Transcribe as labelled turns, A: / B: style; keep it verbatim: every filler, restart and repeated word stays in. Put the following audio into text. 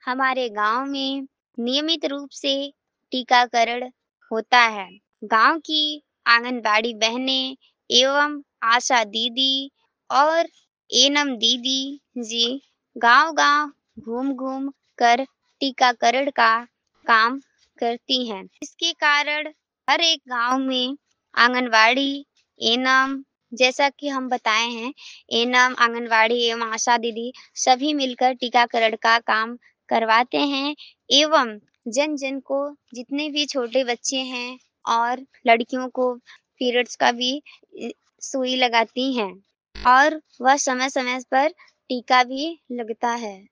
A: हमारे गांव में नियमित रूप से टीकाकरण होता है। गांव की आंगनबाड़ी बहनें एवं आशा दीदी और एनम दीदी जी गांव-गांव घूम-घूम कर टीकाकरण का काम करती हैं। इसके कारण हर एक गांव में आंगनबाड़ी, एनम जैसा कि हम बताए हैं, एनम, आंगनबाड़ी एवं आशा दीदी सभी मिलकर टीकाकरण का काम करवाते हैं एवं जन-जन को जितने भी छोटे बच्चे हैं और लड़कियों को पीरियड्स का भी इ सुई लगाती हैं और वह समय-समय पर टीका भी लगता है।